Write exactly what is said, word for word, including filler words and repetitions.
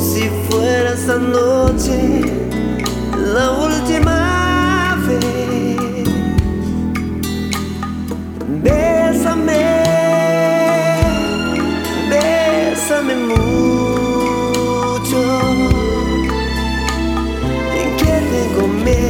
si fuera esta noche la última vez. Bésame, bésame mucho, que tengo miedo